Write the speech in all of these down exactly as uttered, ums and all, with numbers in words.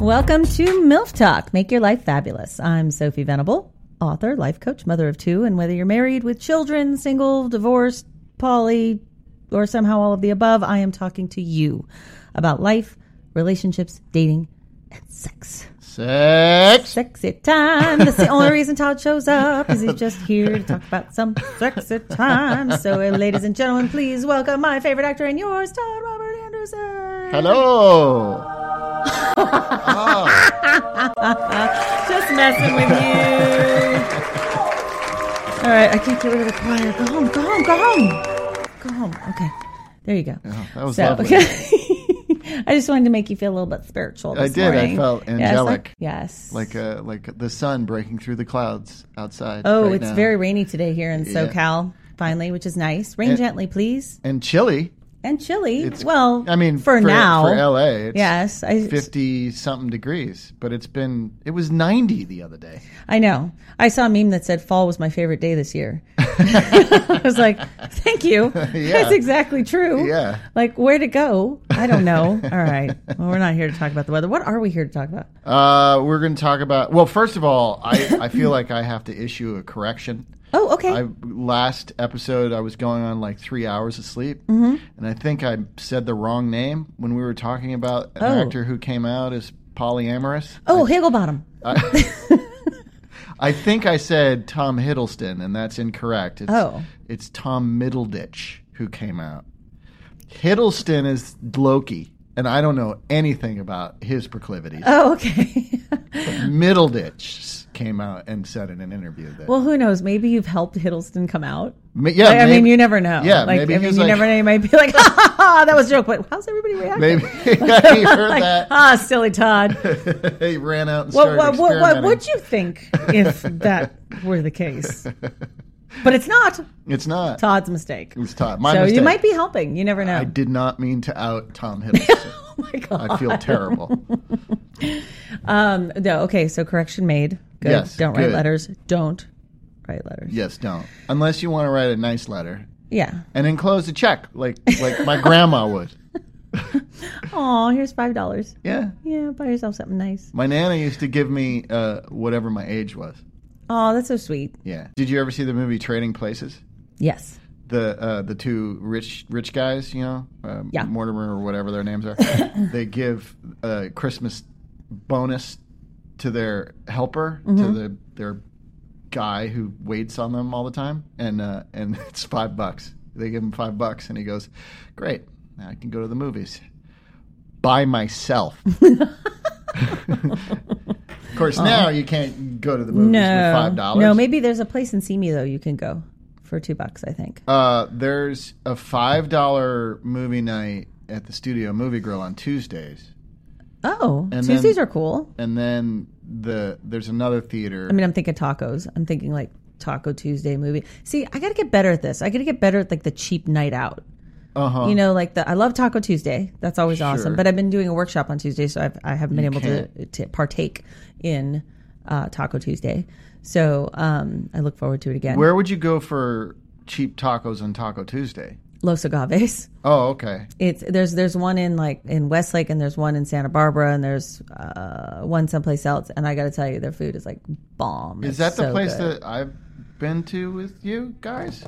Welcome to MILF Talk, Make Your Life Fabulous. I'm Sophie Venable, author, life coach, mother of two, and whether you're married with children, single, divorced, poly, or somehow all of the above, I am talking to you about life, relationships, dating, and sex. Sex. Sexy time. That's the only reason Todd shows up, is he's just here to talk about some sexy time. So, uh, ladies and gentlemen, please welcome my favorite actor and yours, Todd Robert Anderson. Hello. Oh. Just messing with you. All right, I can't get rid of the choir. Go home, go home, go home. Go home. Okay, there you go. Oh, that was so, lovely. Okay. I just wanted to make you feel a little bit spiritual this I did. morning. I felt angelic. Yes. Like uh, like the sun breaking through the clouds outside. Oh, right it's now. very rainy today here in Yeah. SoCal, finally, which is nice. Rain And- gently, please. And chilly. And chilly. It's, well, I mean, for, for now. For L A, it's yes. I, fifty-something degrees. But it's been, it was ninety the other day. I know. I saw a meme that said fall was my favorite day this year. I was like, thank you. Yeah. That's exactly true. Yeah. Like, where'd it go? I don't know. All right. Well, we're not here to talk about the weather. What are we here to talk about? Uh, we're going to talk about, well, first of all, I, I feel like I have to issue a correction. Oh, okay. I, last episode, I was going on like three hours of sleep, Mm-hmm. and I think I said the wrong name when we were talking about an Oh. actor who came out as polyamorous. oh, I, Higglebottom. I, I think I said Tom Hiddleston, and that's incorrect. It's, Oh. it's Tom Middleditch who came out. Hiddleston is Loki, and I don't know anything about his proclivities. Oh, okay. Middleditch came out and said in an interview that. Well, who knows? Maybe you've helped Hiddleston come out. Ma- yeah, Like, I maybe- mean, you never know. Yeah, like, maybe I he mean, was you like- never know. You might be like, ha ha ha, that was a joke. But how's everybody reacting? Maybe yeah, he heard like, that. ah, silly Todd. He ran out and What, started what, what, what experimenting. would you think if that were the case? But it's not. It's not. Todd's mistake. It was Todd. My so mistake. you might be helping. You never know. I did not mean to out Tom Hiddleston. Oh my God. I feel terrible. Um, no, okay, so correction made. Good. Yes, Don't write good. letters. Don't write letters. Yes, don't. Unless you want to write a nice letter Yeah. and enclose a check, like like my grandma would. Oh, here's five dollars. Yeah. Yeah, buy yourself something nice. My Nana used to give me uh, whatever my age was. Oh, that's so sweet. Yeah. Did you ever see the movie Trading Places? Yes. The uh, the two rich rich guys, you know, um, Yeah. Mortimer or whatever their names are, they give a Christmas bonus to their helper, Mm-hmm. to the their guy who waits on them all the time, and uh, and it's five bucks. They give him five bucks, and he goes, "Great, now I can go to the movies by myself." Of course, now you can't go to the movies No. for five dollars. No, maybe there's a place in Simi, though, you can go for two bucks, I think. Uh, there's a five dollar movie night at the Studio Movie Grill on Tuesdays, Oh, And Tuesdays then- are cool. and then the there's another theater. I mean, I'm thinking tacos. I'm thinking like Taco Tuesday movie. See, I got to get better at this. I got to get better at like the cheap night out. uh huh. You know, like the I love Taco Tuesday. That's always Sure. awesome. But I've been doing a workshop on Tuesday, so I've, I haven't been You able to, to partake in uh, Taco Tuesday. So um, I look forward to it again. Where would you go for cheap tacos on Taco Tuesday? Los Agaves. Oh, okay. It's there's there's one in like in Westlake, and there's one in Santa Barbara, and there's uh, one someplace else. And I got to tell you, their food is like bomb. Is It's that the so place good. that I've been to with you guys?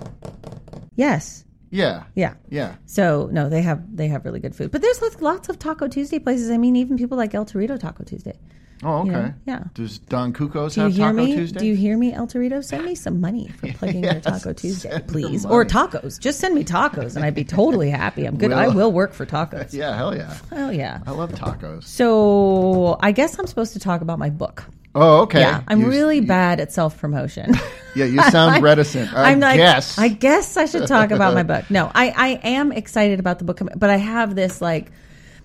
Yes. Yeah. Yeah. Yeah. So no, they have they have really good food. But there's lots, lots of Taco Tuesday places. I mean, even people like El Torito Taco Tuesday. Oh, okay. You know, yeah. Does Don Cuco's Do you have hear Taco me? Tuesday? Do you hear me, El Torito? Send me some money for plugging your Yes, Taco Tuesday, send the please, money. or tacos. Just send me tacos, and I'd be totally happy. I'm good. Will- I will work for tacos. Yeah, hell yeah. Oh yeah. I love tacos. So I guess I'm supposed to talk about my book. Oh, okay. Yeah, I'm You- really you- bad at self promotion. Yeah, you sound reticent. I I'm like, guess. I guess I should talk about my book. No, I, I am excited about the book, but I have this like,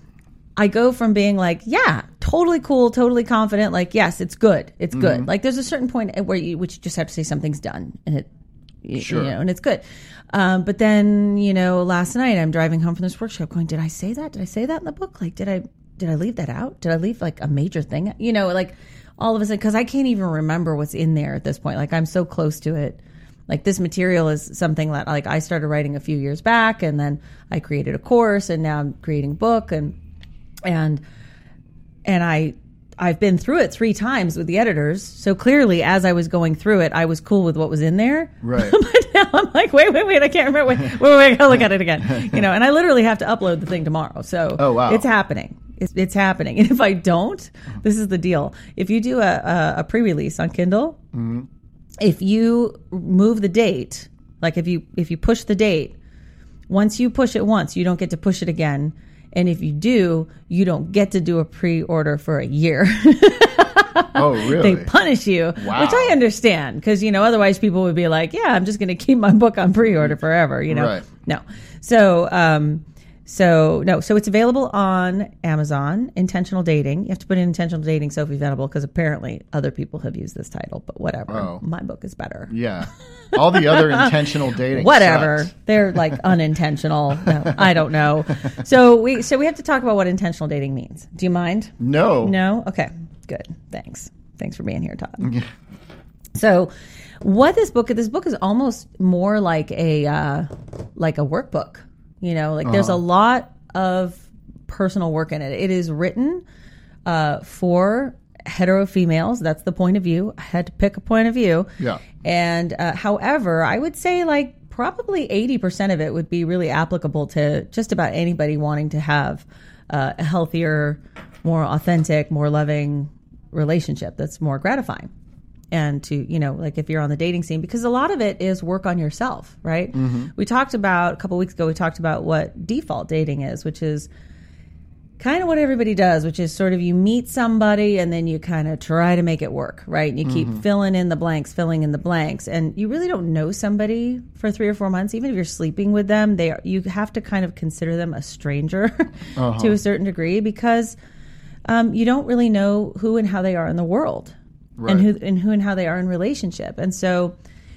I go from being like, yeah, totally cool, totally confident, like, yes, it's good, it's Mm-hmm. good. Like, there's a certain point at where you, which you just have to say something's done, and it, y- Sure. you know, and it's good. Um, but then, you know, last night I'm driving home from this workshop, going, did I say that? Did I say that in the book? Like, did I, did I leave that out? Did I leave like a major thing? You know, like all of a sudden, because I can't even remember what's in there at this point. Like, I'm so close to it. Like, this material is something that like I started writing a few years back, and then I created a course, and now I'm creating a book, and and and I I've been through it three times with the editors. So clearly, as I was going through it, I was cool with what was in there. Right. But now I'm like, wait, wait, wait, I can't remember. Wait, wait, wait, I gotta look at it again. You know, and I literally have to upload the thing tomorrow. So oh, wow. It's happening. It's, it's happening. And if I don't, this is the deal. If you do a, a, a pre-release on Kindle, mm-hmm. if you move the date, like if you if you push the date, once you push it once, you don't get to push it again. And if you do, you don't get to do a pre-order for a year. Oh, really? They punish you, wow. which I understand because, you know, otherwise people would be like, yeah, I'm just going to keep my book on pre-order forever, you know? Right. No. So, um, so no, so it's available on Amazon, Intentional Dating. You have to put in Intentional Dating, Sophie Venable, because apparently other people have used this title, but whatever. Oh. My book is better. Yeah. All the other intentional dating whatever sucks. They're like unintentional. No, I don't know. So we so we have to talk about what intentional dating means. Do you mind? No. No? Okay. Good. Thanks. Thanks for being here, Todd. Yeah. So what this book this book is almost more like a uh, like a workbook. You know, like uh-huh. there's a lot of personal work in it. It is written uh, for hetero females. That's the point of view. I had to pick a point of view. Yeah. And uh, however, I would say like probably eighty percent of it would be really applicable to just about anybody wanting to have uh, a healthier, more authentic, more loving relationship that's more gratifying. And to, you know, like if you're on the dating scene, because a lot of it is work on yourself, right? Mm-hmm. We talked about, a couple weeks ago, we talked about what default dating is, which is kind of what everybody does, which is sort of you meet somebody and then you kind of try to make it work, right? And you keep mm-hmm. filling in the blanks, filling in the blanks. And you really don't know somebody for three or four months. Even if you're sleeping with them, they are, you have to kind of consider them a stranger uh-huh. to a certain degree because um, you don't really know who and how they are in the world. Right. And who and who and how they are in relationship. And so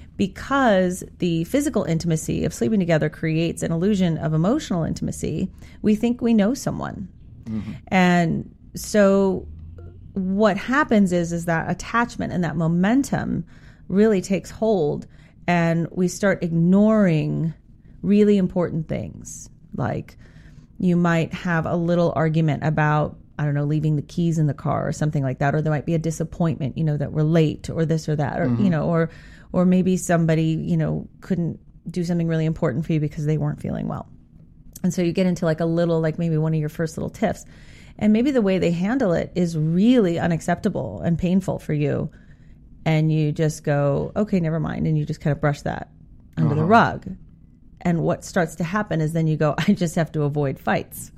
because the physical intimacy of sleeping together creates an illusion of emotional intimacy, we think we know someone. Mm-hmm. And so what happens is is that attachment and that momentum really takes hold, and we start ignoring really important things. Like you might have a little argument about, I don't know, leaving the keys in the car or something like that. Or there might be a disappointment, you know, that we're late or this or that, or, mm-hmm. you know, or, or maybe somebody, you know, couldn't do something really important for you because they weren't feeling well. And so you get into like a little, like maybe one of your first little tiffs, and maybe the way they handle it is really unacceptable and painful for you. And you just go, okay, never mind. And you just kind of brush that under uh-huh. the rug. And what starts to happen is then you go, I just have to avoid fights.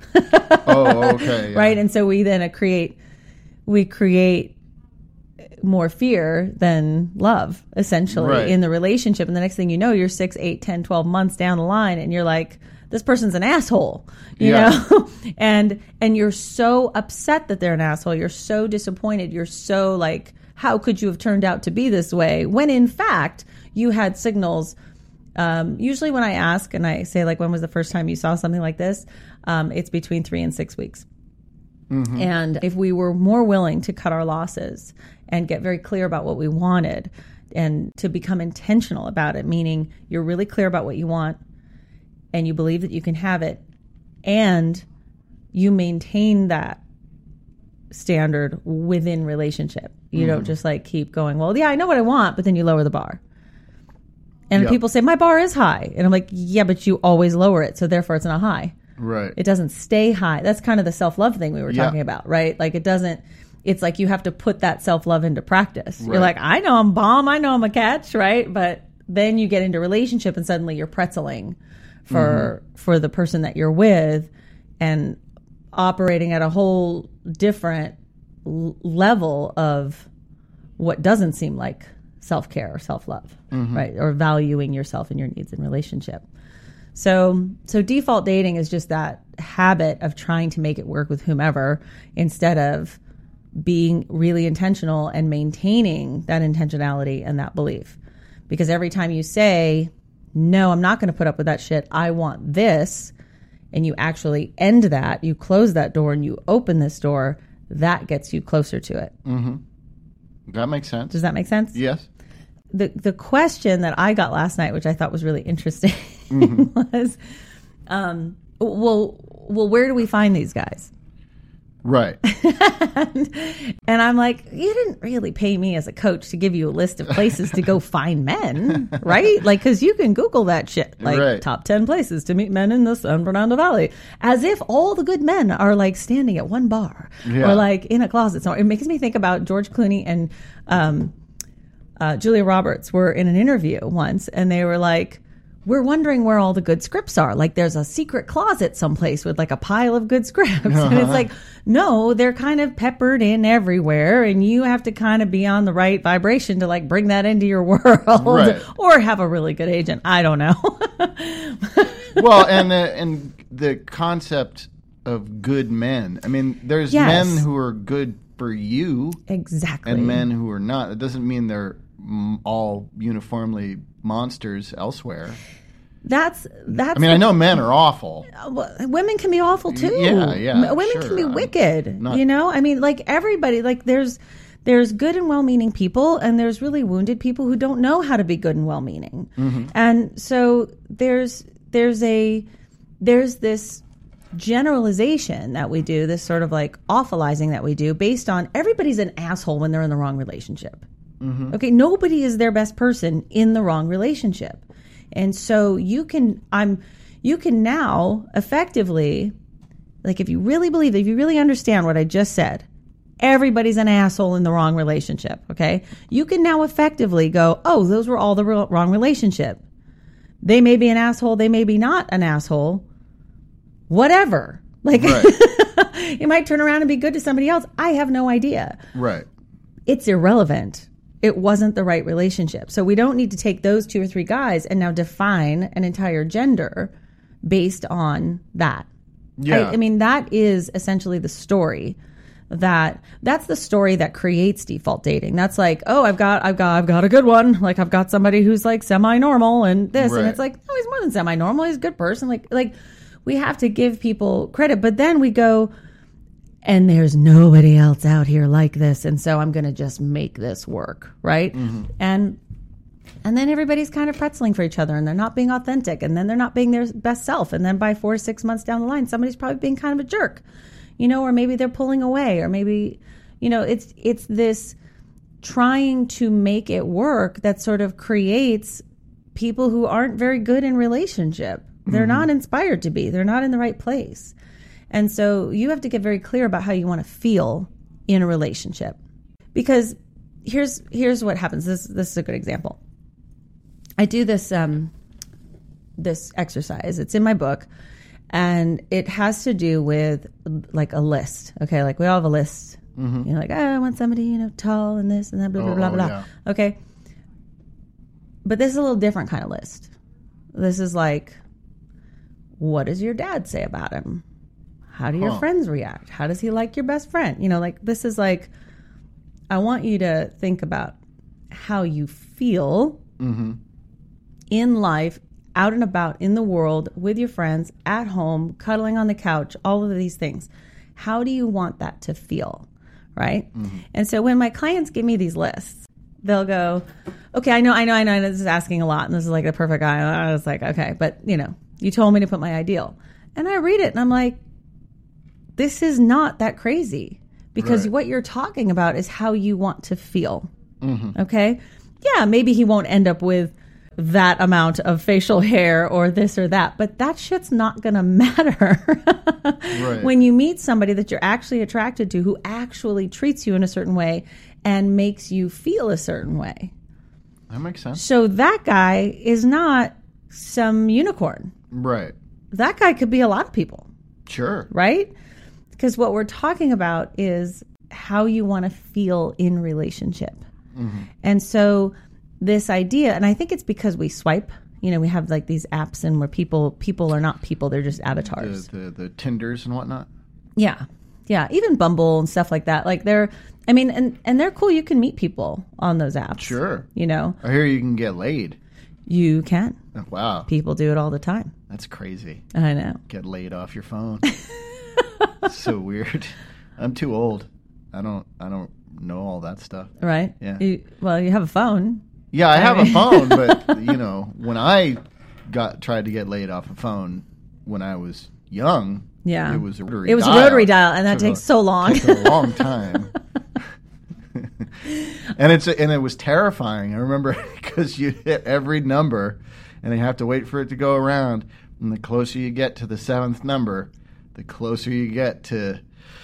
Oh, okay. Yeah. Right. And so we then create, we create more fear than love, essentially, right. in the relationship. And the next thing you know, you're six, eight, ten, twelve months down the line, and you're like, this person's an asshole, you yeah. know? and, and you're so upset that they're an asshole. You're so disappointed. You're so like, how could you have turned out to be this way? When in fact, you had signals. Um, usually when I ask and I say, like, when was the first time you saw something like this? Um, it's between three and six weeks. Mm-hmm. And if we were more willing to cut our losses and get very clear about what we wanted and to become intentional about it, meaning you're really clear about what you want and you believe that you can have it and you maintain that standard within relationship. You mm-hmm. don't just like keep going, well, yeah, I know what I want, but then you lower the bar. And yep. people say, my bar is high. And I'm like, yeah, but you always lower it. So therefore it's not high. Right. It doesn't stay high. That's kind of the self-love thing we were yeah. talking about, right? Like it doesn't, it's like you have to put that self-love into practice. Right. You're like, I know I'm bomb. I know I'm a catch, right? But then you get into relationship and suddenly you're pretzeling for, mm-hmm. for the person that you're with and operating at a whole different l- level of what doesn't seem like self-care or self-love, mm-hmm. right? Or valuing yourself and your needs in relationship. So, so default dating is just that habit of trying to make it work with whomever instead of being really intentional and maintaining that intentionality and that belief. Because every time you say, no, I'm not going to put up with that shit, I want this, and you actually end that, you close that door and you open this door, that gets you closer to it. Mm-hmm. That makes sense. Does that make sense? Yes. The the question that I got last night, which I thought was really interesting, mm-hmm. was, um, well, well, where do we find these guys? Right. and, and I'm like, you didn't really pay me as a coach to give you a list of places to go find men, right? Like, because you can Google that shit, like right. top ten places to meet men in the San Fernando Valley, as if all the good men are like standing at one bar yeah. or like in a closet. So it makes me think about George Clooney and um, uh, Julia Roberts were in an interview once, and they were like, we're wondering where all the good scripts are. Like there's a secret closet someplace with like a pile of good scripts. Uh-huh. And it's like, no, they're kind of peppered in everywhere. And you have to kind of be on the right vibration to like bring that into your world right. or have a really good agent. I don't know. Well, and the, and the concept of good men. I mean, there's yes. men who are good for you. Exactly. And men who are not. It doesn't mean they're all uniformly monsters elsewhere. That's that's. I mean, I know men are awful. Well, women can be awful too. Yeah, yeah. Women sure. can be wicked. Not, you know, I mean, like everybody. Like there's there's good and well-meaning people, and there's really wounded people who don't know how to be good and well-meaning. Mm-hmm. And so there's there's a there's this generalization that we do, this sort of like awfulizing that we do, based on everybody's an asshole when they're in the wrong relationship. Mm-hmm. Okay, nobody is their best person in the wrong relationship. And so you can I'm you can now effectively, like if you really believe, if you really understand what I just said, everybody's an asshole in the wrong relationship, okay? You can now effectively go, oh, those were all the wrong relationship. They may be an asshole, they may be not an asshole. Whatever. Like right. You might turn around and be good to somebody else. I have no idea. Right. It's irrelevant. It wasn't the right relationship. So we don't need to take those two or three guys and now define an entire gender based on that. Yeah. I, I mean, that is essentially the story that that's the story that creates default dating. That's like, oh, I've got, I've got, I've got a good one. Like I've got somebody who's like semi-normal and this, right. And it's like, no, he's more than semi-normal. He's a good person. Like, like we have to give people credit, but then we go, and there's nobody else out here like this, and so I'm going to just make this work, right? Mm-hmm. And and then everybody's kind of pretzeling for each other, and they're not being authentic, and then they're not being their best self, and then by four to six months down the line, somebody's probably being kind of a jerk, you know, or maybe they're pulling away, or maybe, you know, it's it's this trying to make it work that sort of creates people who aren't very good in relationship. They're mm-hmm. not inspired to be. They're not in the right place. And so you have to get very clear about how you want to feel in a relationship. Because here's here's what happens. This this is a good example. I do this um, this exercise. It's in my book, and it has to do with like a list. Okay, like we all have a list. Mm-hmm. You know, like oh, I want somebody you know tall and this and that, blah blah oh, blah blah. Yeah. Okay, but this is a little different kind of list. This is like, what does your dad say about him? How do your huh. friends react? How does he like your best friend? You know, like this is like, I want you to think about how you feel mm-hmm. in life, out and about in the world, with your friends, at home, cuddling on the couch, all of these things. How do you want that to feel, right? Mm-hmm. And so when my clients give me these lists, they'll go, okay, I know, I know, I know, this is asking a lot, and this is like the perfect guy. And I was like, okay, but you know, you told me to put my ideal. And I read it, and I'm like, this is not that crazy, because right. what you're talking about is how you want to feel. Mm-hmm. Okay. Yeah. Maybe he won't end up with that amount of facial hair or this or that, but that shit's not going to matter right. when you meet somebody that you're actually attracted to, who actually treats you in a certain way and makes you feel a certain way. That makes sense. So that guy is not some unicorn. Right. That guy could be a lot of people. Sure. Right? Because what we're talking about is how you want to feel in relationship. Mm-hmm. And so this idea, and I think it's because we swipe, you know, we have like these apps and where people people are not people, they're just avatars. The, the, the Tinders and whatnot? Yeah. Yeah. Even Bumble and stuff like that. Like they're, I mean, and, and they're cool. You can meet people on those apps. Sure. You know? I hear you can get laid. You can. Oh, wow. People do it all the time. That's crazy. I know. Get laid off your phone. So weird. I'm too old. I don't I don't know all that stuff. Right? Yeah. You, well, you have a phone. Yeah, I, I have mean. a phone, but you know, when I got tried to get laid off a phone when I was young, Yeah. it was a rotary It was dial. a rotary dial, and that Took takes a- so long. took a long time. And it's and it was terrifying. I remember because you hit every number, and they have to wait for it to go around. And the closer you get to the seventh number, the closer you get to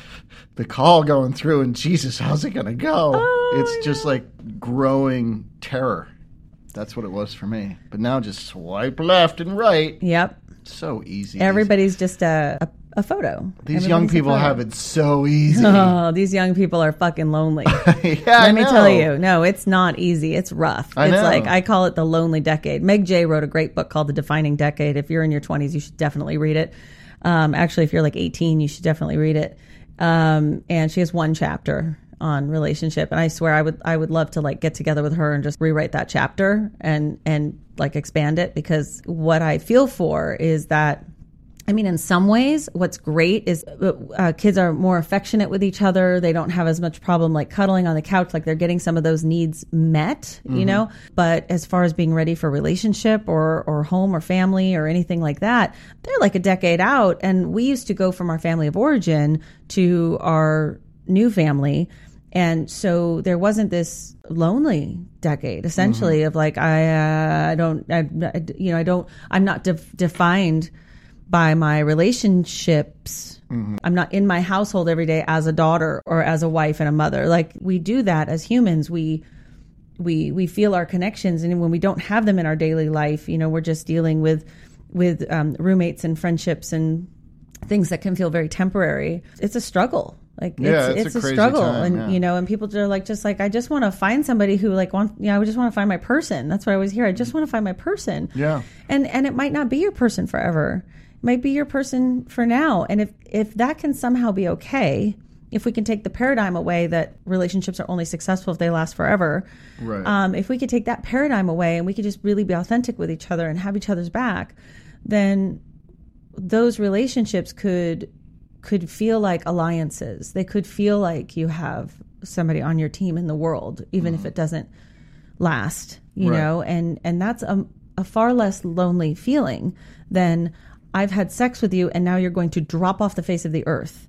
the call going through. And Jesus, how's it going to go? Oh, it's just like growing terror. That's what it was for me. But now just swipe left and right. Yep. So easy. Everybody's just a, a, a photo. These young Everybody's a people photo. have it so easy. Oh, these young people are fucking lonely. Yeah, Let I me know. tell you. No, it's not easy. It's rough. I it's know. like, I call it the lonely decade. Meg Jay wrote a great book called The Defining Decade. If you're in your twenties, you should definitely read it. Um, actually, if you're like eighteen, you should definitely read it. Um, and she has one chapter on relationship. And I swear I would, I would love to like get together with her and just rewrite that chapter and, and like expand it, because what I feel for is that, I mean, in some ways, what's great is uh, kids are more affectionate with each other. They don't have as much problem like cuddling on the couch, like they're getting some of those needs met, you mm-hmm. know. But as far as being ready for relationship or or home or family or anything like that, they're like a decade out. And we used to go from our family of origin to our new family. And so there wasn't this lonely decade, essentially, mm-hmm. of like, I, uh, I don't, I, you know, I don't, I'm not def- defined by my relationships. Mm-hmm. I'm not in my household every day as a daughter or as a wife and a mother. Like we do that as humans. We, we, we feel our connections. And when we don't have them in our daily life, you know, we're just dealing with, with um, roommates and friendships and things that can feel very temporary. It's a struggle. Like yeah, it's, it's, it's a, a crazy struggle. time, and, yeah. you know, and people are like, just like, I just want to find somebody who like wants, you know, I just want to find my person. That's what I always hear. I just want to find my person. Yeah. And, and it might not be your person forever. It might be your person for now. And if, if that can somehow be okay, if we can take the paradigm away that relationships are only successful if they last forever. Right. Um, if we could take that paradigm away and we could just really be authentic with each other and have each other's back, then those relationships could, could feel like alliances. They could feel like you have somebody on your team in the world, even mm-hmm. if it doesn't last, you right. know, and, and that's a, a far less lonely feeling than I've had sex with you and now you're going to drop off the face of the earth.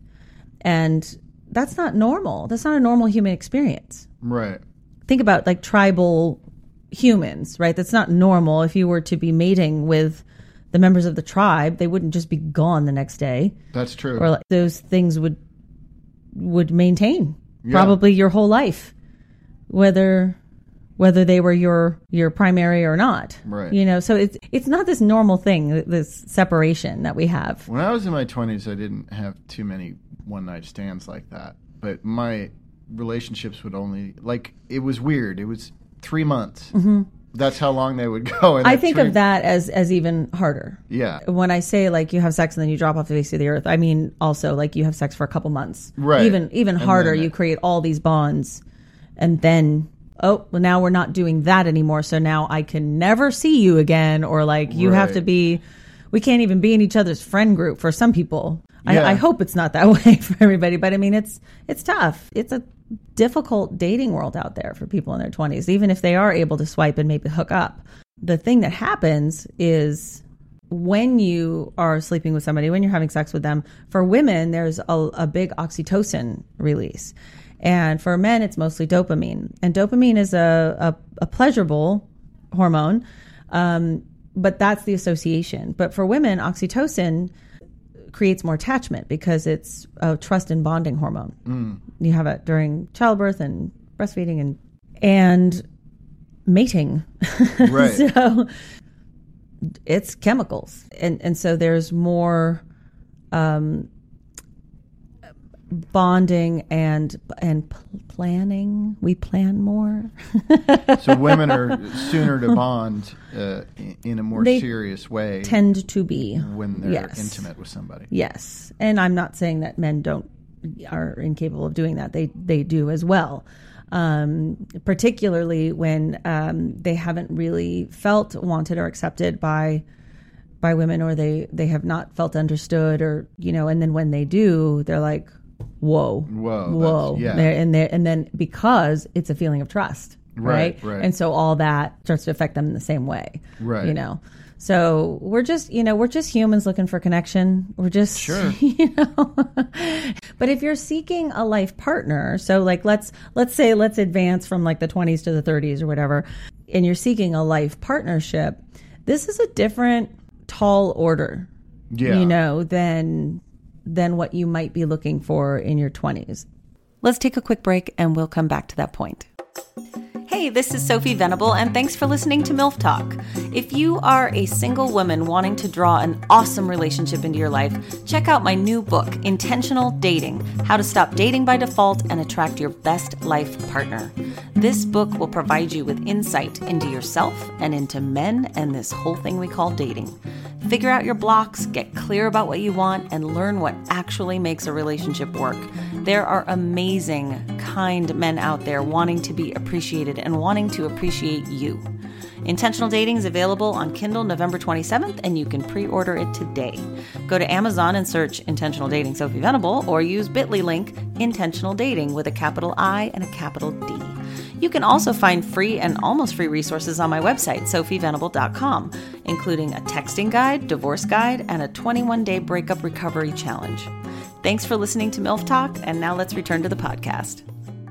And that's not normal. That's not a normal human experience. Right. Think about like tribal humans, right? That's not normal. If you were to be mating with the members of the tribe, they wouldn't just be gone the next day. That's true. Or like, those things would would maintain yeah. probably your whole life, whether whether they were your your primary or not. Right. You know, so it's it's not this normal thing, this separation that we have. When I was in my twenties, I didn't have too many one night stands like that. But my relationships would only like it was weird. It was three months. Mm-hmm. That's how long they would go. And I think three... of that as, as even harder. Yeah. When I say like you have sex and then you drop off the face of the earth, I mean also like you have sex for a couple months. Right. Even even And harder, then- you create all these bonds, and then oh, well now we're not doing that anymore. So now I can never see you again, or like you have Right. to be. We can't even be in each other's friend group for some people. Yeah. I, I hope it's not that way for everybody, but I mean it's it's tough. It's a difficult dating world out there for people in their twenties, even if they are able to swipe and maybe hook up. The thing that happens is when you are sleeping with somebody, when you're having sex with them, for women, there's a, a big oxytocin release. And for men, it's mostly dopamine. And dopamine is a, a, a pleasurable hormone, um, but that's the association. But for women, oxytocin creates more attachment because it's a trust and bonding hormone. Mm. You have it during childbirth and breastfeeding and and mating. Right. So it's chemicals. And and so there's more um, bonding and and p- planning. We plan more. So women are sooner to bond uh, in, in a more They serious way tend to be when they're yes. intimate with somebody. Yes. And I'm not saying that men don't are incapable of doing that. They they do as well. Um, particularly when um, they haven't really felt wanted or accepted by by women, or they, they have not felt understood, or you know, and then when they do, they're like, whoa, Whoa, whoa, that's- yeah. They're, and they and then because it's a feeling of trust, Right, right. Right. And so all that starts to affect them in the same way. Right. You know. So we're just, you know, we're just humans looking for connection. We're just, sure. you know. But if you're seeking a life partner, so like let's let's say let's advance from like the twenties to the thirties or whatever, and you're seeking a life partnership, this is a different tall order, yeah. you know, than than what you might be looking for in your twenties. Let's take a quick break and we'll come back to that point. Hey, this is Sophie Venable, and thanks for listening to MILF Talk. If you are a single woman wanting to draw an awesome relationship into your life, check out my new book, Intentional Dating: How to Stop Dating by Default and Attract Your Best Life Partner. This book will provide you with insight into yourself and into men and this whole thing we call dating. Figure out your blocks, get clear about what you want, and learn what actually makes a relationship work. There are amazing, kind men out there wanting to be appreciated and wanting to appreciate you. Intentional Dating is available on Kindle November twenty-seventh, and you can pre-order it today. Go to Amazon and search Intentional Dating Sophie Venable, or use bit dot l y link Intentional Dating with a capital I and a capital D. You can also find free and almost free resources on my website, sophie venable dot com, including a texting guide, divorce guide, and a twenty-one day breakup recovery challenge. Thanks for listening to MILF Talk, and now let's return to the podcast.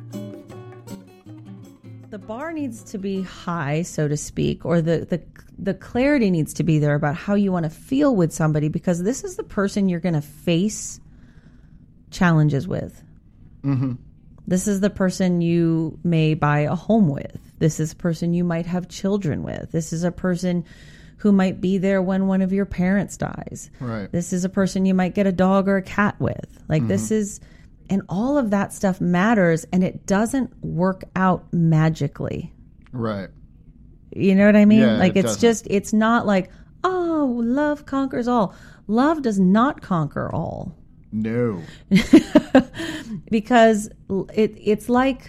The bar needs to be high, so to speak, or the, the the clarity needs to be there about how you want to feel with somebody, because this is the person you're going to face challenges with. Mm-hmm. This is the person you may buy a home with. This is a person you might have children with. This is a person who might be there when one of your parents dies. Right. This is a person you might get a dog or a cat with. Like, mm-hmm. this is... And all of that stuff matters, and it doesn't work out magically. Right. You know what I mean? Yeah, like, it it's doesn't. just, it's not like, oh, love conquers all. Love does not conquer all. No. Because it it's like,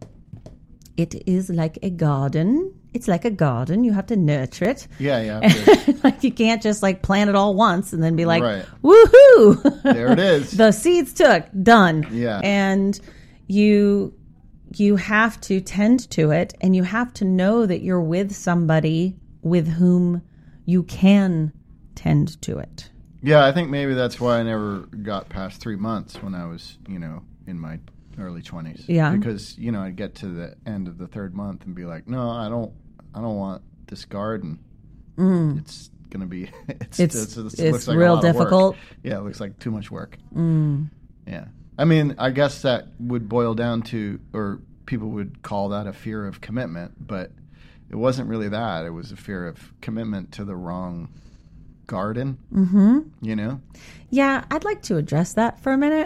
it is like a garden. It's like a garden. You have to nurture it. Yeah, yeah. Like, you can't just like plant it all once and then be like, right. woohoo! There it is. The seeds took, done. Yeah. And you you have to tend to it, and you have to know that you're with somebody with whom you can tend to it. Yeah, I think maybe that's why I never got past three months when I was, you know, in my early twenties. Yeah. Because, you know, I'd get to the end of the third month and be like, no, I don't I don't want this garden. Mm. It's going to be, it's, It's, it's, it's, it looks like real a lot of work. difficult. Yeah, it looks like too much work. Mm. Yeah. I mean, I guess that would boil down to, or people would call that a fear of commitment, but it wasn't really that. It was a fear of commitment to the wrong garden, Mm-hmm. you know? Yeah, I'd like to address that for a minute.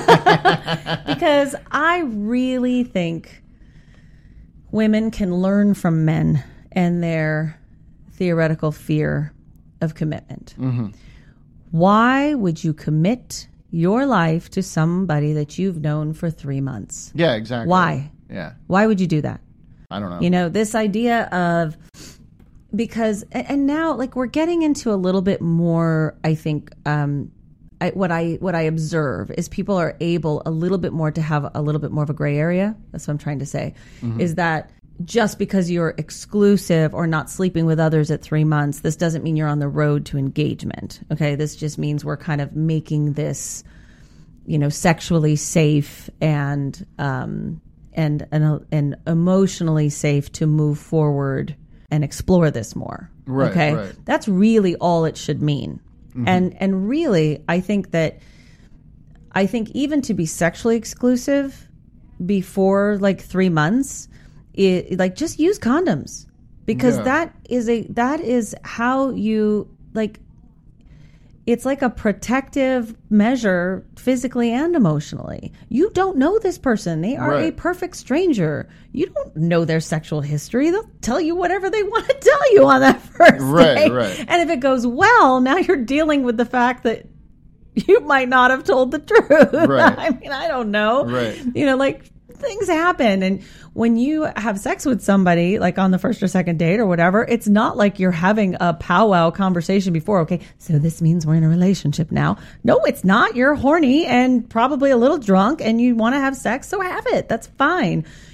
Because I really think women can learn from men and their theoretical fear of commitment. Mm-hmm. Why would you commit your life to somebody that you've known for three months? Yeah, exactly. Why? Yeah. Why would you do that? I don't know. You know, this idea of, because, and now like we're getting into a little bit more, I think, um, I, what I what I observe is people are able a little bit more to have a little bit more of a gray area. That's what I'm trying to say, mm-hmm. is that just because you're exclusive or not sleeping with others at three months, this doesn't mean you're on the road to engagement. Okay, this just means we're kind of making this, you know, sexually safe and um, and and and emotionally safe to move forward and explore this more. Right. Okay, right. That's really all it should mean. Mm-hmm. And and really, I think that I think even to be sexually exclusive before like three months, it, like just use condoms, because yeah. that is a that is how you like. It's like a protective measure physically and emotionally. You don't know this person. They are right. a perfect stranger. You don't know their sexual history. They'll tell you whatever they want to tell you on that first right, day. Right. And if it goes well, now you're dealing with the fact that you might not have told the truth. Right. I mean, I don't know. Right. You know, like things happen. And when you have sex with somebody, like on the first or second date or whatever, it's not like you're having a powwow conversation before. Okay, so this means we're in a relationship now. No, it's not. You're horny and probably a little drunk and you want to have sex, so have it. That's fine.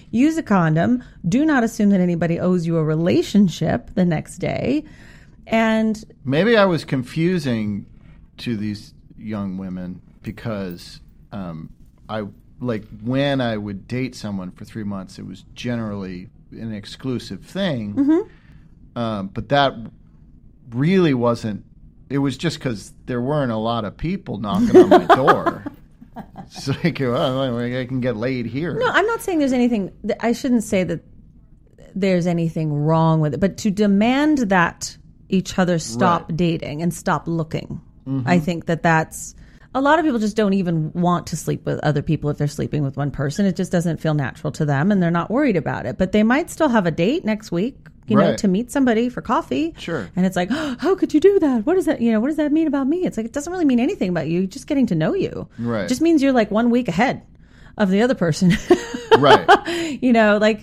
use a condom. Do not assume that anybody owes you a relationship the next day. And maybe I was confusing to these young women because um, I like when I would date someone for three months, it was generally an exclusive thing. Mm-hmm. Um, but that really wasn't. It was just because there weren't a lot of people knocking on my door. It's like, well, I can get laid here. No, I'm not saying there's anything. I shouldn't say that there's anything wrong with it, but to demand that each other stop right. dating and stop looking, mm-hmm. I think that that's. A lot of people just don't even want to sleep with other people if they're sleeping with one person. It just doesn't feel natural to them, and they're not worried about it. But they might still have a date next week, you right. know, to meet somebody for coffee. Sure. And it's like, oh, how could you do that? What does that, you know, what does that mean about me? It's like, it doesn't really mean anything about you. Just getting to know you. Right. It just means you're like one week ahead of the other person. Right. You know, like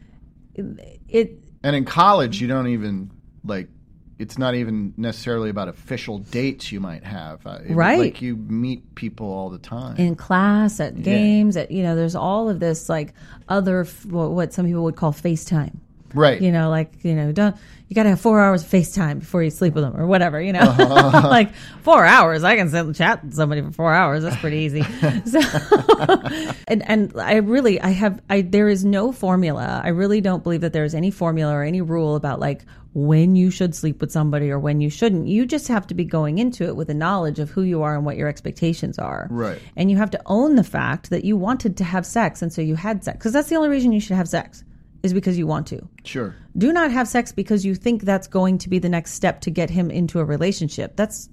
it. And in college, you don't even like. It's not even necessarily about official dates you might have. Uh, it, right. Like you meet people all the time. In class, at games, yeah. at, you know, there's all of this like other, what some people would call FaceTime. Right. You know, like, you know, don't, you got to have four hours of FaceTime before you sleep with them or whatever, you know, uh-huh. Like four hours. I can sit and chat with somebody for four hours. That's pretty easy. So, and, and I really, I have, I, there is no formula. I really don't believe that there's any formula or any rule about like when you should sleep with somebody or when you shouldn't. You just have to be going into it with a knowledge of who you are and what your expectations are. Right. And you have to own the fact that you wanted to have sex. And so you had sex, because that's the only reason you should have sex. Is because you want to. Sure. Do not have sex because you think that's going to be the next step to get him into a relationship. That's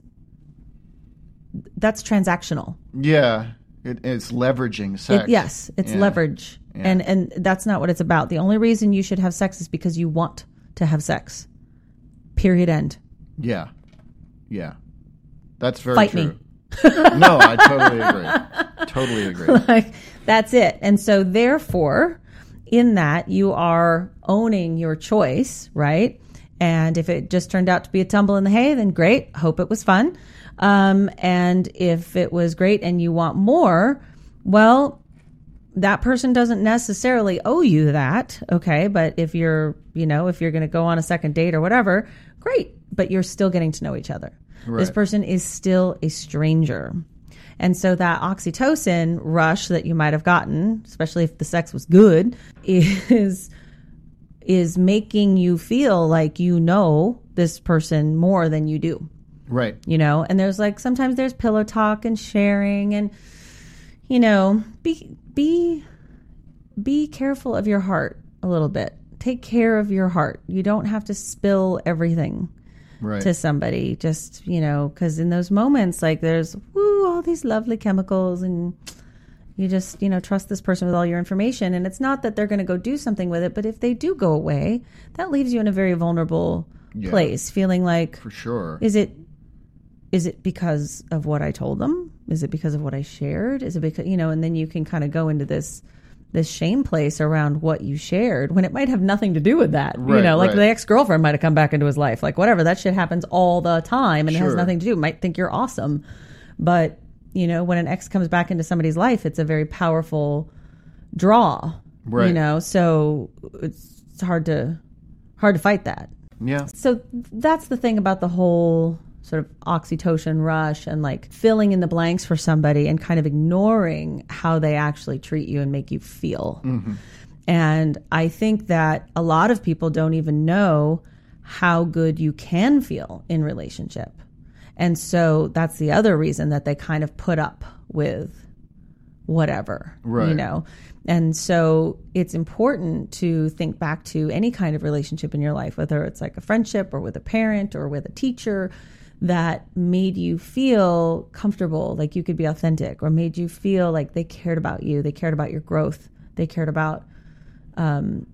that's transactional. Yeah, it, it's leveraging sex. It, yes, it's yeah. leverage, yeah. and and that's not what it's about. The only reason you should have sex is because you want to have sex. Period. End. Yeah, yeah, that's very Fight true. me. No, I totally agree. Totally agree. Like that's it, and so therefore. In that, you are owning your choice, right? And if it just turned out to be a tumble in the hay, then great. Hope it was fun. Um, and if it was great and you want more, well, that person doesn't necessarily owe you that, okay? But if you're, you know, if you're going to go on a second date or whatever, great. But you're still getting to know each other. Right. This person is still a stranger. And so that oxytocin rush that you might have gotten, especially if the sex was good, is is making you feel like you know this person more than you do. Right. You know, and there's like sometimes there's pillow talk and sharing and, you know, be be be careful of your heart a little bit. Take care of your heart. You don't have to spill everything. Right. To somebody, just, you know, because in those moments, like there's woo, all these lovely chemicals, and you just, you know, trust this person with all your information. And it's not that they're going to go do something with it, but if they do go away, that leaves you in a very vulnerable yeah. place, feeling like, for sure, is it is it because of what I told them? Is it because of what I shared? Is it because, you know, and then you can kind of go into this. this shame place around what you shared when it might have nothing to do with that. Right, you know, like right. the ex-girlfriend might have come back into his life. Like whatever, that shit happens all the time and sure. it has nothing to do. Might think you're awesome. But, you know, when an ex comes back into somebody's life, it's a very powerful draw. Right. You know, so it's hard to hard to fight that. Yeah. So that's the thing about the whole sort of oxytocin rush and like filling in the blanks for somebody and kind of ignoring how they actually treat you and make you feel. Mm-hmm. And I think that a lot of people don't even know how good you can feel in relationship. And so that's the other reason that they kind of put up with whatever, right. you know? And so it's important to think back to any kind of relationship in your life, whether it's like a friendship or with a parent or with a teacher, that made you feel comfortable, like you could be authentic, or made you feel like they cared about you, they cared about your growth, they cared about um,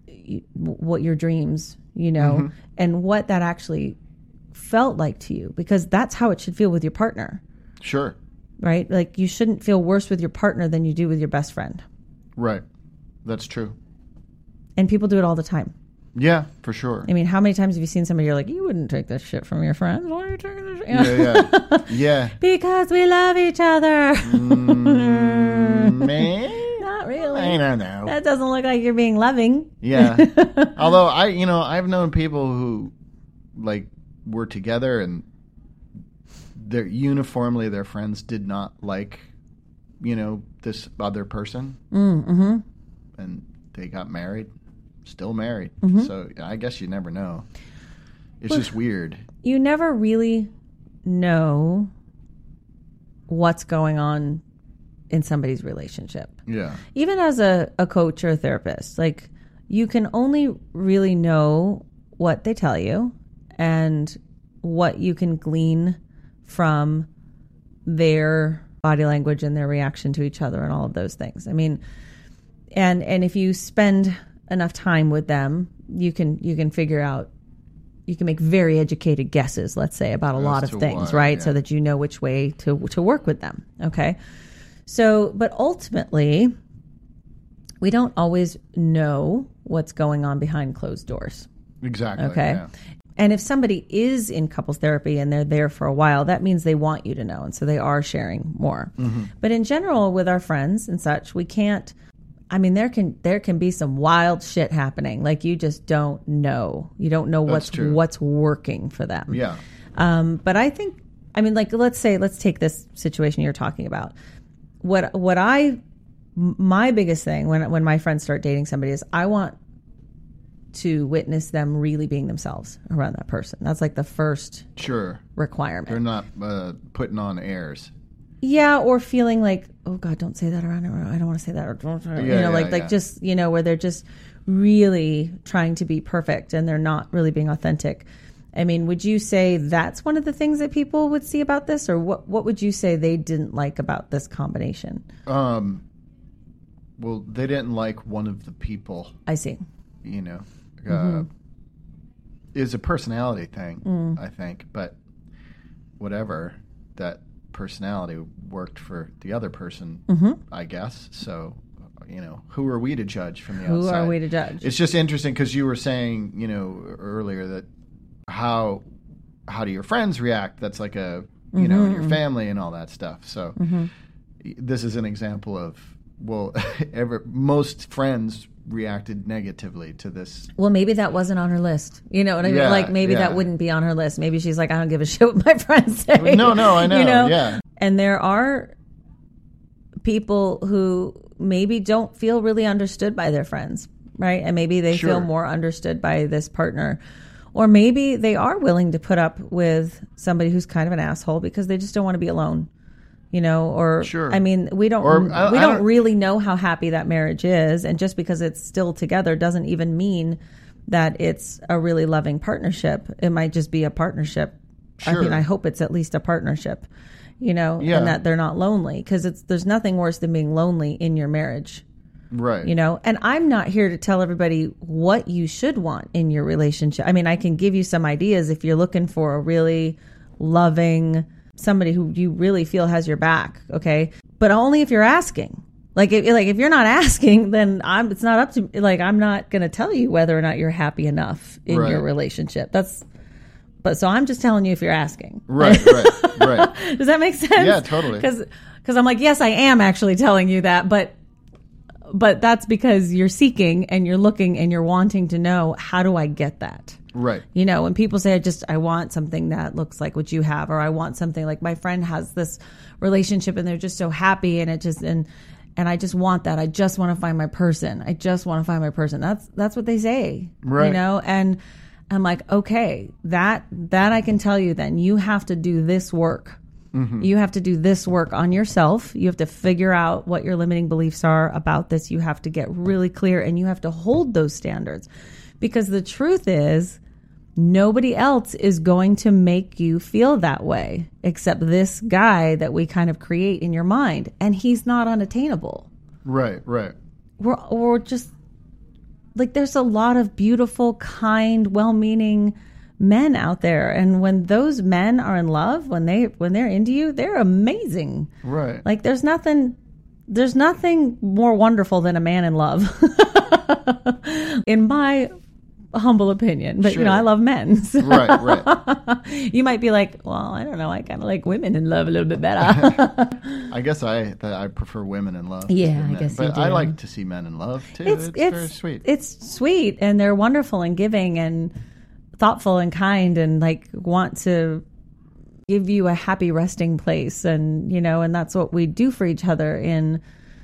what your dreams, you know, mm-hmm. and what that actually felt like to you, because that's how it should feel with your partner. Sure. Right? Like you shouldn't feel worse with your partner than you do with your best friend. Right. That's true. And people do it all the time. Yeah, for sure. I mean, how many times have you seen somebody you're like, you wouldn't take this shit from your friends? Why are you taking this shit? Yeah, yeah. Yeah. Because we love each other. Mm, man. Not really. I don't know. That doesn't look like you're being loving. Yeah. Although I, you know, I've known people who, like, were together and they're uniformly their friends did not like, you know, this other person. Mm-hmm. And they got married, still married. Mm-hmm. So I guess you never know. It's well, just weird. You never really know what's going on in somebody's relationship. Yeah. Even as a, a coach or a therapist, like, you can only really know what they tell you and what you can glean from their body language and their reaction to each other and all of those things. I mean, and and if you spend enough time with them, you can you can figure out, you can make very educated guesses, let's say, about a As lot of things, why, right? yeah. So that you know which way to to work with them. Okay. So, but ultimately, we don't always know what's going on behind closed doors. Exactly. Okay. Yeah. And if somebody is in couples therapy and they're there for a while, that means they want you to know. And so they are sharing more. Mm-hmm. But in general, with our friends and such, we can't, I mean, there can there can be some wild shit happening. Like, you just don't know. You don't know what's what's working for them. Yeah. Um, but I think, I mean, like, let's say, let's take this situation you're talking about. What what I, my biggest thing when when my friends start dating somebody is I want to witness them really being themselves around that person. That's like the first sure requirement. They're not uh, putting on airs. Yeah, or feeling like, oh God, don't say that around her. I don't want to say that. Or don't, yeah, you know, yeah, like yeah. like just, you know, where they're just really trying to be perfect and they're not really being authentic. I mean, would you say that's one of the things that people would see about this, or what? What would you say they didn't like about this combination? Um, well, they didn't like one of the people. I see. You know, uh, mm-hmm. is a personality thing, mm. I think. But whatever, that personality worked for the other person, mm-hmm. I guess. So, you know, who are we to judge from the who outside? Who are we to judge? It's just interesting because you were saying, you know, earlier that how how do your friends react? That's like a, you mm-hmm. know, your family and all that stuff. So mm-hmm. this is an example of, well, ever, most friends reacted negatively to this. Well, maybe that wasn't on her list. You know what I mean? Yeah, like, maybe yeah. that wouldn't be on her list. Maybe she's like, I don't give a shit what my friends say. No, no, I know. You know? Yeah. And there are people who maybe don't feel really understood by their friends, right? And maybe they Sure. feel more understood by this partner. Or maybe they are willing to put up with somebody who's kind of an asshole because they just don't want to be alone. You know, or Sure. I mean, we don't Or, I- we I don't, don't- really know how happy that marriage is, and just because it's still together doesn't even mean that it's a really loving partnership. It might just be a partnership. I Sure. mean, I hope it's at least a partnership. You know, Yeah. and that they're not lonely, because it's there's nothing worse than being lonely in your marriage. Right. You know, and I'm not here to tell everybody what you should want in your relationship. I mean, I can give you some ideas if you're looking for a really loving, somebody who you really feel has your back, okay? But only if you're asking. Like if like if you're not asking, then I'm it's not up to like I'm not going to tell you whether or not you're happy enough in Right. your relationship. That's but so I'm just telling you if you're asking. Right, right, right. Does that make sense? Yeah, totally. Cuz cuz I'm like, yes, I am actually telling you that, but but that's because you're seeking and you're looking and you're wanting to know, how do I get that? Right. You know, when people say, I just, I want something that looks like what you have, or I want something like my friend has this relationship and they're just so happy and it just, and, and I just want that. I just want to find my person. I just want to find my person. That's, that's what they say, Right. you know? And I'm like, okay, that, that I can tell you then you have to do this work. Mm-hmm. You have to do this work on yourself. You have to figure out what your limiting beliefs are about this. You have to get really clear and you have to hold those standards, because the truth is nobody else is going to make you feel that way except this guy that we kind of create in your mind. And he's not unattainable. Right, right. We're, we're just like, there's a lot of beautiful, kind, well-meaning men out there, and when those men are in love, when they when they're into you, they're amazing. Right. Like there's nothing there's nothing more wonderful than a man in love. In my humble opinion, but Sure. you know, I love men. So. Right, right. You might be like, well, I don't know. I kind of like women in love a little bit better. I guess I that I prefer women in love. Yeah, than I men. guess but you do. I like to see men in love too. It's, it's it's very sweet. It's sweet, and they're wonderful and giving and thoughtful and kind, and like want to give you a happy resting place, and you know, and that's what we do for each other in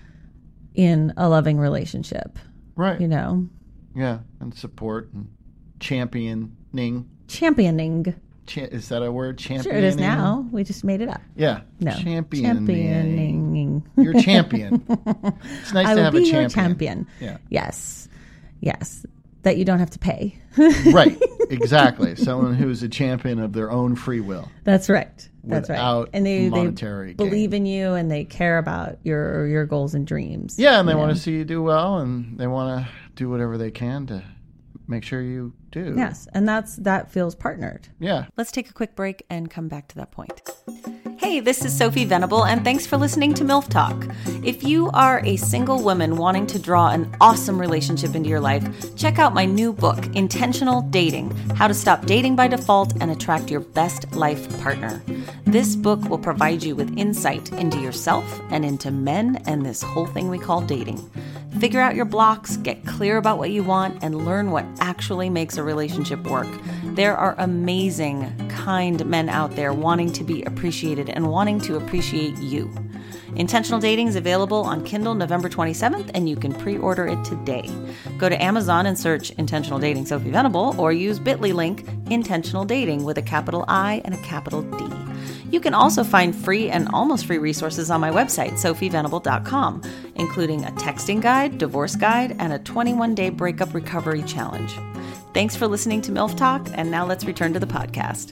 in a loving relationship. Right. You know, Yeah, and support and championing. championing. Cha- is that a word? Championing. Sure, it is now. We just made it up. Yeah. No, Championing. championing. You're a champion. It's nice I to will have be a champion. your champion. Yeah. Yes, yes. That you don't have to pay. Right. Exactly. Someone who's a champion of their own free will. That's right. That's Without right. And they, monetary they believe gain. in you, and they care about your your goals and dreams. Yeah, and they you want know? to see you do well, and they want to do whatever they can to make sure you do. Yes, and that's that feels partnered. Yeah. Let's take a quick break and come back to that point. Hey, this is Sophie Venable, and thanks for listening to MILF Talk. If you are a single woman wanting to draw an awesome relationship into your life, check out my new book, Intentional Dating: How to Stop Dating by Default and Attract Your Best Life Partner. This book will provide you with insight into yourself and into men and this whole thing we call dating. Figure out your blocks, get clear about what you want, and learn what actually makes a relationship work. There are amazing, kind men out there wanting to be appreciated and wanting to appreciate you. Intentional Dating is available on Kindle November twenty-seventh, and you can pre-order it today. Go to Amazon and search Intentional Dating Sophie Venable, or use bit dot l y link Intentional Dating with a capital I and a capital D. You can also find free and almost free resources on my website, sophie venable dot com, including a texting guide, divorce guide, and a twenty-one day breakup recovery challenge. Thanks for listening to MILF Talk, and now let's return to the podcast.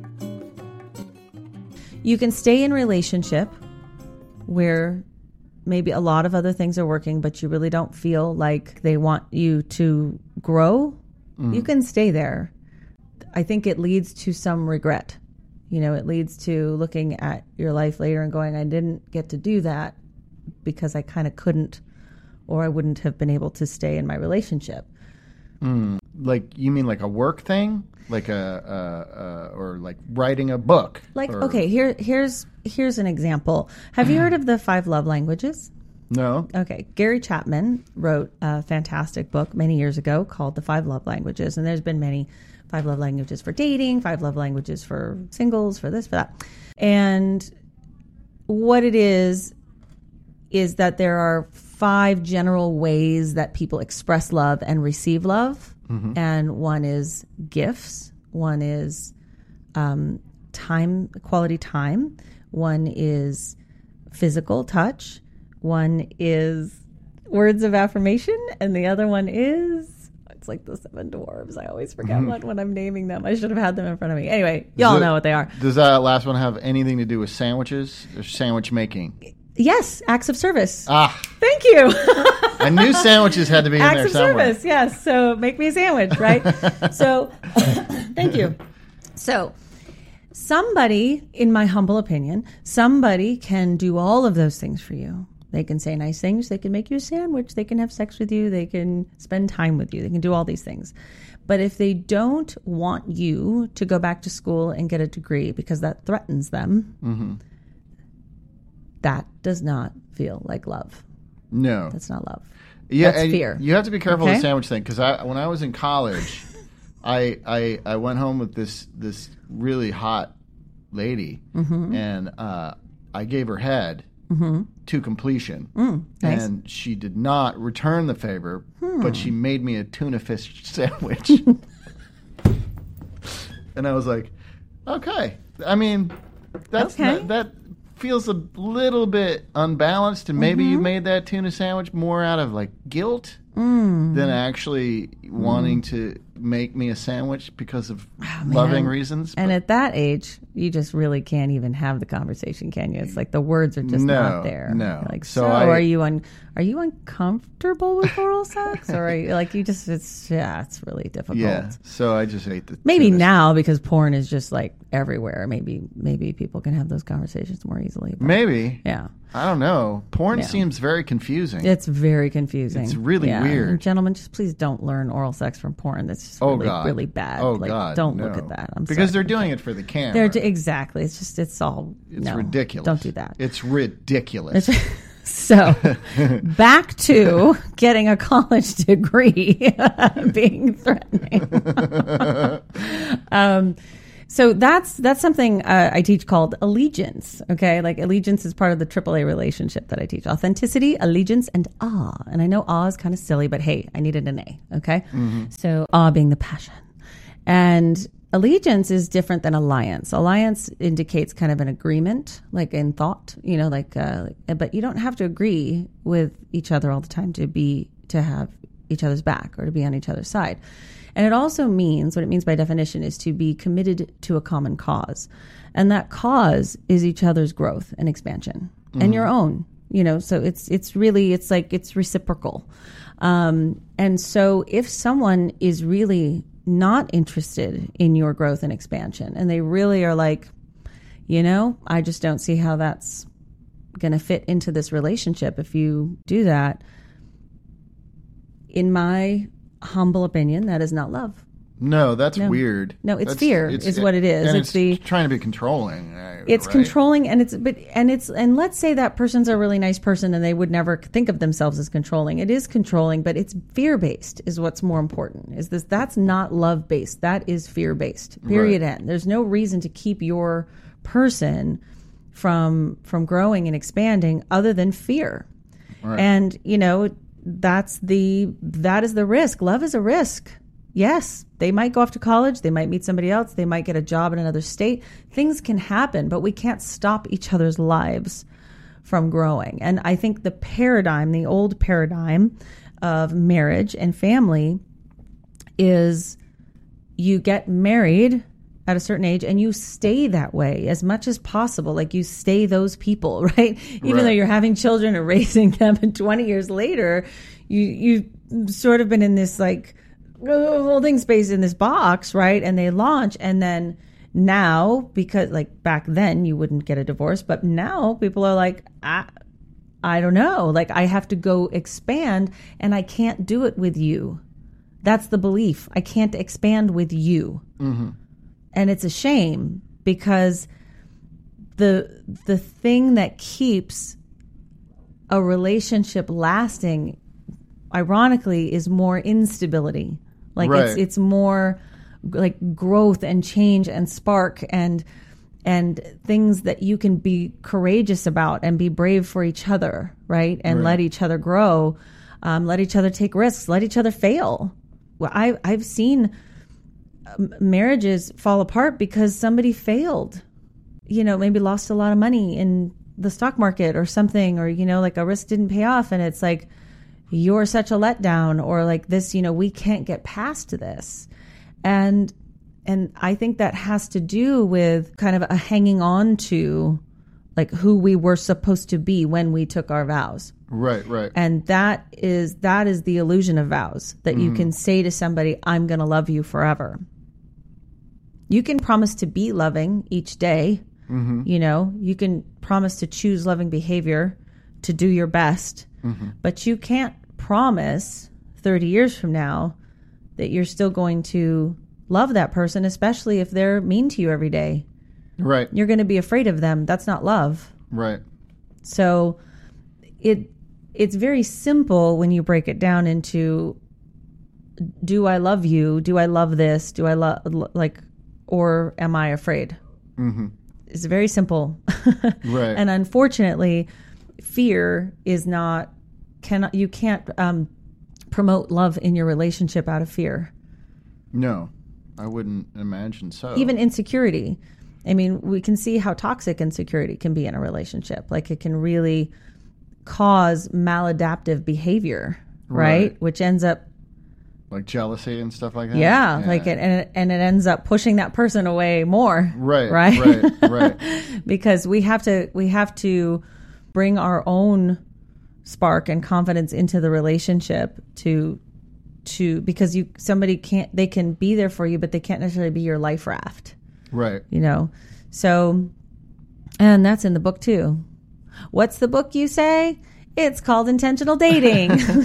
You can stay in relationship where maybe a lot of other things are working, but you really don't feel like they want you to grow. Mm. You can stay there. I think it leads to some regret. You know, it leads to looking at your life later and going, I didn't get to do that because I kind of couldn't, or I wouldn't have been able to stay in my relationship. Mm. Like, you mean like a work thing? Like a, uh, uh, or like writing a book? Like, or... okay, here, here's, here's an example. Have you heard of the five love languages? No. Okay. Gary Chapman wrote a fantastic book many years ago called The Five Love Languages. And there's been many five love languages for dating, five love languages for singles, for this, for that. And what it is, is that there are five general ways that people express love and receive love. Mm-hmm. And one is gifts. One is um, time, quality time. One is physical touch. One is words of affirmation. And the other one is, it's like the seven dwarves. I always forget mm-hmm. what when I'm naming them. I should have had them in front of me. Anyway, y'all it, know what they are. Does that last one have anything to do with sandwiches or sandwich making? Yes, acts of service. Ah. Thank you. I knew sandwiches had to be in acts there of somewhere. Service, yes. So make me a sandwich, right? So thank you. So somebody, in my humble opinion, somebody can do all of those things for you. They can say nice things. They can make you a sandwich. They can have sex with you. They can spend time with you. They can do all these things. But if they don't want you to go back to school and get a degree because that threatens them, mm-hmm. that does not feel like love. No. That's not love. Yeah, That's fear. You have to be careful okay? with the sandwich thing, because I, when I was in college, I, I I went home with this this really hot lady, mm-hmm. and uh, I gave her head mm-hmm. to completion, mm, nice. And she did not return the favor, hmm. but she made me a tuna fish sandwich, and I was like, okay. I mean, that's okay. not, that. feels a little bit unbalanced, and maybe mm-hmm. you made that tuna sandwich more out of like guilt mm. than actually mm. wanting to make me a sandwich because of oh, loving reasons. And but, at that age, you just really can't even have the conversation, can you? It's like the words are just no, not there. No. You're like, so, so I, are you un, are you uncomfortable with oral sex, or are you like you just? It's yeah, it's really difficult. Yeah. So I just ate the maybe tuna. now because porn is just like everywhere. Maybe maybe people can have those conversations more easily. But, maybe. Yeah. I don't know. Porn Yeah. seems very confusing. It's very confusing. It's really Yeah. weird. And gentlemen, just please don't learn oral sex from porn. That's just oh really, God. really bad. Oh like, God. Don't no. look at that. I'm because sorry. they're doing it for the camera. They're d- exactly. It's just it's all it's no, ridiculous. Don't do that. It's ridiculous. It's, so back to getting a college degree being threatening. um, so that's that's something uh, I teach called allegiance. Okay, like allegiance is part of the triple A relationship that I teach: authenticity, allegiance, and awe. And I know awe is kind of silly, but hey, I needed an A. Okay, mm-hmm. So awe being the passion, and allegiance is different than alliance. Alliance indicates kind of an agreement, like in thought, you know, like, uh, but you don't have to agree with each other all the time to be, to have each other's back or to be on each other's side. And it also means, what it means by definition is to be committed to a common cause. And that cause is each other's growth and expansion mm-hmm. and your own, you know, so it's, it's really, it's like, it's reciprocal. Um, and so if someone is really not interested in your growth and expansion, and they really are like, you know, I just don't see how that's going to fit into this relationship if you do that. In my humble opinion, that is not love. No, that's No. weird. No, it's That's- fear it's- is what it is. and It's it's, the- trying to be controlling. uh, It's right? controlling, and it's but and it's and let's say that person's a really nice person and they would never think of themselves as controlling. It is controlling, but it's fear based is what's more important. Is this that's not love based. That is fear based. Period. Right. End. There's no reason to keep your person from from growing and expanding other than fear. Right. And you know, that's the that is the risk. Love is a risk. Yes, they might go off to college. They might meet somebody else. They might get a job in another state. Things can happen, but we can't stop each other's lives from growing. And I think the paradigm, the old paradigm of marriage and family is you get married at a certain age and you stay that way as much as possible. Like you stay those people, right? Even Right. though you're having children and raising them, and twenty years later, you, you've sort of been in this like, holding space in this box, right? And they launch, and then now, because like back then you wouldn't get a divorce, but now people are like, I, I don't know, like I have to go expand, and I can't do it with you. That's the belief. I can't expand with you, mm-hmm. and it's a shame because the the thing that keeps a relationship lasting, ironically, is more instability. Like Right. it's it's more like growth and change and spark and and things that you can be courageous about and be brave for each other, right? And Right. let each other grow, um, let each other take risks, let each other fail. Well, I I've seen um, marriages fall apart because somebody failed. You know, maybe lost a lot of money in the stock market or something, or you know, like a risk didn't pay off, and it's like, you're such a letdown, or like this, you know, we can't get past this. And, and I think that has to do with kind of a hanging on to like who we were supposed to be when we took our vows. Right, right. And that is, that is the illusion of vows, that you can say to somebody, I'm going to love you forever. You can promise to be loving each day. Mm-hmm. You know, you can promise to choose loving behavior, to do your best, Mm-hmm. but you can't promise thirty years from now that you're still going to love that person, especially if they're mean to you every day. Right, You're going to be afraid of them. That's not love. right. So it it's very simple when you break it down into, do I love you? Do I love this? Do I love, like, or am I afraid? Mm-hmm. It's very simple. Right. And unfortunately, fear is not, cannot, you can't um, promote love in your relationship out of fear. No, I wouldn't imagine so. Even insecurity. I mean, we can see how toxic insecurity can be in a relationship. Like it can really cause maladaptive behavior, right? Right. Which ends up, like jealousy and stuff like that. yeah, like it, and it, and it ends up pushing that person away more. Right, Right. right, right. Because we have to, we have to bring our own spark and confidence into the relationship to, to, because you, somebody can't, they can be there for you, but they can't necessarily be your life raft. Right. You know, so, and that's in the book too. What's the book you say? It's called Intentional Dating.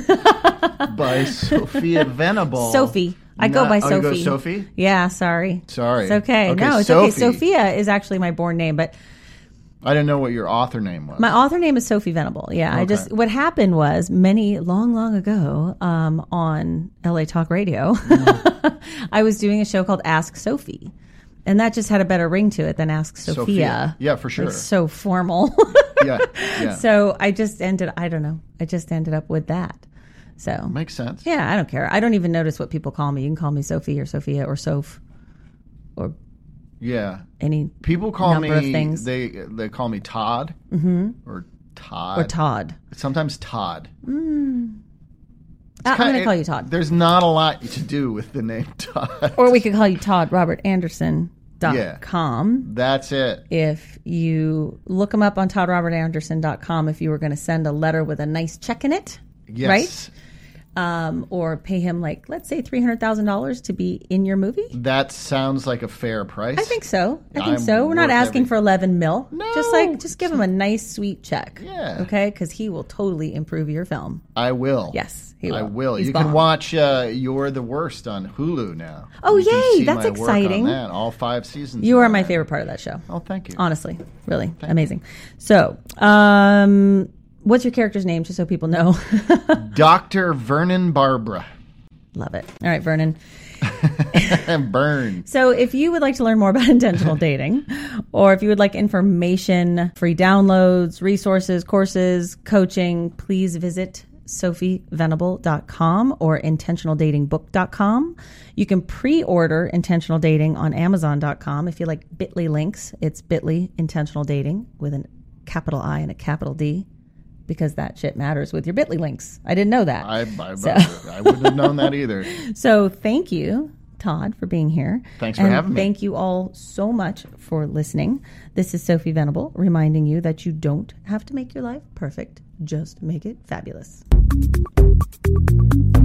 By Sophia Venable. Sophie. I go Not- by oh, you go Sophie. Sophie? Yeah, sorry. Sorry. It's okay. Okay, No, it's Sophie. okay. Sophia is actually my born name, but I didn't know what your author name was. my author name is Sophie Venable. Yeah, I Okay. just what happened was many long, long ago um, on L A Talk Radio, Mm. I was doing a show called Ask Sophie, and that just had a better ring to it than Ask Sophia. Sophia. Yeah, for sure. It's so formal. yeah, yeah. So I just ended. I don't know. I just ended up with that. So Makes sense. yeah, I don't care. I don't even notice what people call me. You can call me Sophie or Sophia or Soph or Yeah. any People call number me of things. they they call me Todd mm-hmm. or Todd or Todd. Sometimes Todd. Uh, I'm kinda- going to it- call you Todd. There's not a lot to do with the name Todd. Or we could call you Todd Robert Anderson dot com. That's it. If you look him up on Todd Robert Anderson dot com, if you were going to send a letter with a nice check in it, Yes. right? Um, or pay him like, let's say three hundred thousand dollars to be in your movie. That sounds like a fair price. I think so. I think I'm so. We're not worth asking every- for eleven mil. No. Just like, just give him a nice, sweet check. Yeah. Okay? Because he will totally improve your film. I will. Yes, he will. I will. He's you bomb. can watch uh, You're the Worst on Hulu now. Oh, You can yay, see that's my work exciting. on that, all five seasons. You of are my that. favorite part of that show. Oh, thank you. Honestly, really amazing. So, um, what's your character's name, just so people know? Doctor Vernon Barbara. Love it. All right, Vernon. And Burn. So, if you would like to learn more about intentional dating, or if you would like information, free downloads, resources, courses, coaching, please visit sophie venable dot com or intentional dating book dot com. You can pre-order Intentional Dating on amazon dot com. If you like bit dot l y links, it's bit dot l y Intentional Dating with a capital I and a capital D, because that shit matters with your bit dot l y links. I didn't know that. I, I, So- I wouldn't have known that either. So thank you, Todd, for being here. Thanks for and having me. Thank you all so much for listening. This is Sophie Venable reminding you that you don't have to make your life perfect. Just make it fabulous.